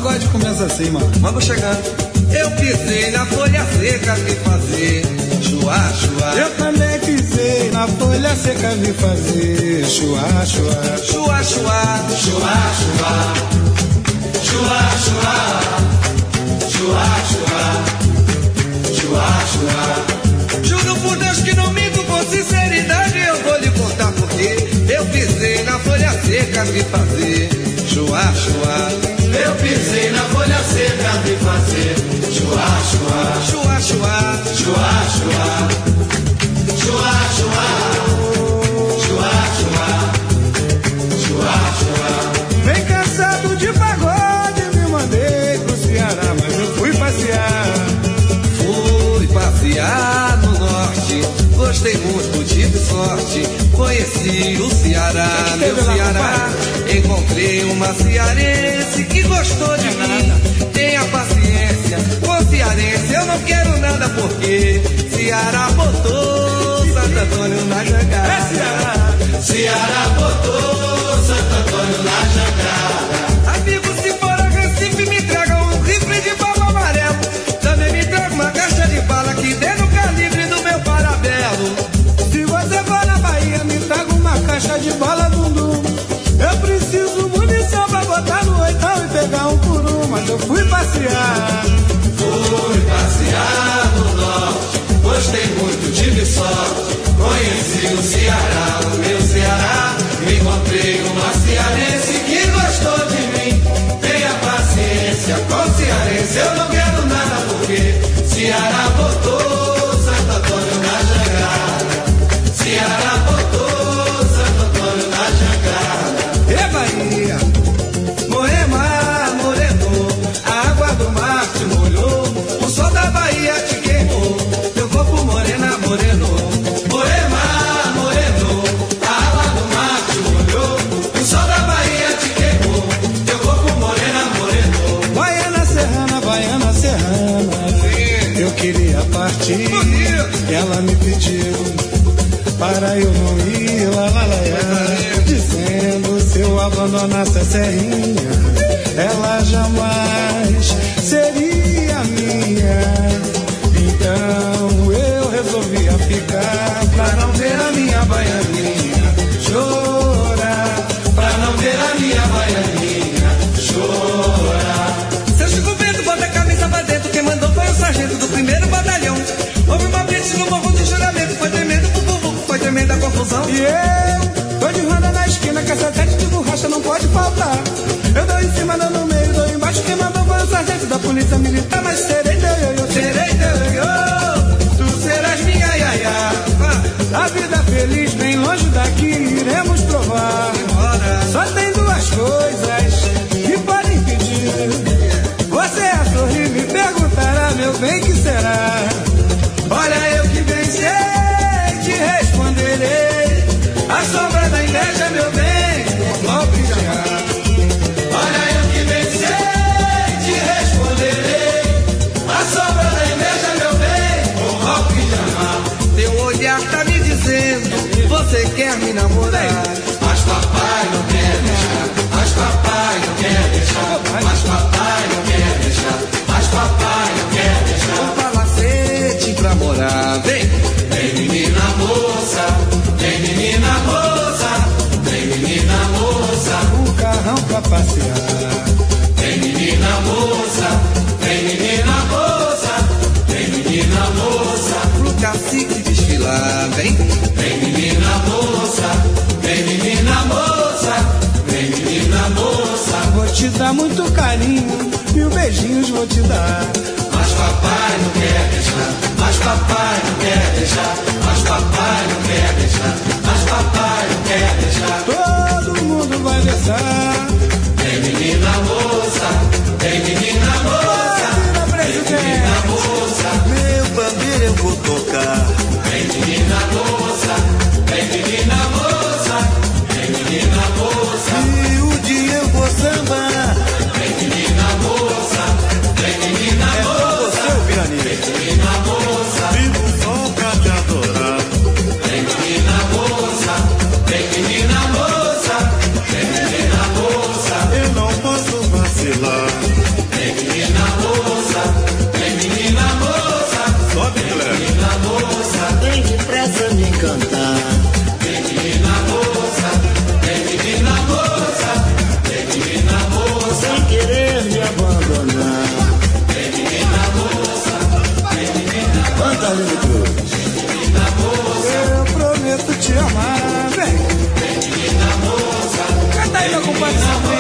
pagode começa assim, mano. Vamos chegando. Eu pisei na folha seca, vi fazer chuá, chuá. Eu também pisei na folha seca, vi fazer chuá, chuá. Chuá, chuá, chuá, chuá. Chuá, chuá. Chuá, chuá. Chuá, chuá. Juro por Deus que não minto, com sinceridade eu vou lhe contar porque eu pisei na folha seca, vi fazer chuá, chuá. Eu pisei na folha seca, vi fazer chuá, chuá. Chuá, chuá. Chuá, chuá. Chuá, chuá. Chuá, chuá. Chuá, chuá. Bem cansado de pagode, me mandei pro Ceará, mas eu fui passear. Fui passear no norte, gostei muito, tive sorte, conheci o Ceará, meu Ceará. Encontrei uma cearense que gostou de mim. Tenha paciência, com cearense eu não quero nada porque Ceará botou Santo Antônio na jangada. É Ceará. Ceará botou Santo Antônio na jangada. Amigo, se for a Recife, me traga um rifle de bala amarelo. Também me traga uma caixa de bala que dê no calibre do meu parabelo. Se você for na Bahia, me traga uma caixa de bala dundum. Eu preciso munição pra botar no oitão e pegar um por um, mas eu fui passear. Fui passear no norte, gostei muito, tive sorte, conheci o Ceará, o meu Ceará. Encontrei uma cearense que gostou de mim. Tenha paciência, com cearense eu não quero nada porque Ceará botou Santo Antônio na jangada. Ceará botou Santo Antônio na jangada. E Bahia, Moema, moreno, a água do mar te molhou, o sol da Bahia te queimou, teu corpo morena, moreno. Moema, moreno, a água do mar te molhou, o sol da Bahia te queimou, teu corpo morena, moreno. Baiana serrana, eu queria partir. Ela me pediu para eu não ir, lá, dizendo se eu abandonasse a serrinha, ela jamais seria minha. Então eu resolvia ficar pra não ver a minha baianinha chorar, Pra não ver a minha baianinha chorar. Seu Chico Bento, bota a camisa pra dentro, quem mandou foi o sargento do 1º batalhão. Houve uma blitz no morro do juramento, foi tremendo bububu, foi tremenda confusão. e eu tô de Honda na esquina, que essa tete de borracha não pode faltar. Eu dou em cima, dou no meio, dou embaixo, quem mandou foi o sargento da polícia militar, mas serei teu ioiô, Serei teu ioiô, tu serás minha iaiá. a vida feliz bem longe daqui, iremos provar. Só tem duas coisas que podem impedir. Você a sorrir me perguntará, meu bem, que será? Olha, eu que bem sei, te responderei. A sombra da inveja, meu bem, logo já. Olha eu que bem sei, te responderei. A sombra da inveja, meu bem, com rock de amar. Teu olhar tá me dizendo, você quer me namorar. Mas papai não quer deixar, mas papai não quer deixar, mas papai não quer deixar, mas papai não quer deixar. Um palacete pra morar, vem. Vem menina moça, vem menina moça, vem menina moça, O carrão pra passear. vem menina moça, vem menina moça, vem menina moça, Pro cacique desfilar, vem. vem menina moça, vem menina moça, vem menina moça. Vou te dar muito carinho, mil beijinhos vou te dar. Mas papai não quer deixar, mas papai não quer deixar, mas papai não quer deixar, mas papai não quer deixar. Todo mundo vai dançar. Vem menina moça, vem menina moça, Vira vem presidente. menina moça, Meu bandeira eu vou tocar. vem menina moça, vem menina moça, vem menina moça, E o dia eu vou sambar. vem menina moça, vem menina moça, vem menina moça, Vivo só pra te adorar. vem menina moça, vem menina moça, vem menina moça. começa a me encantar. Vem menina moça, vem menina moça, vem menina moça, sem querer me abandonar. vem menina moça, vem menina moça. Canta, Arlindo Cruz. Menina moça, eu prometo te amar, vem. vem menina moça, Canta aí, meu compadre.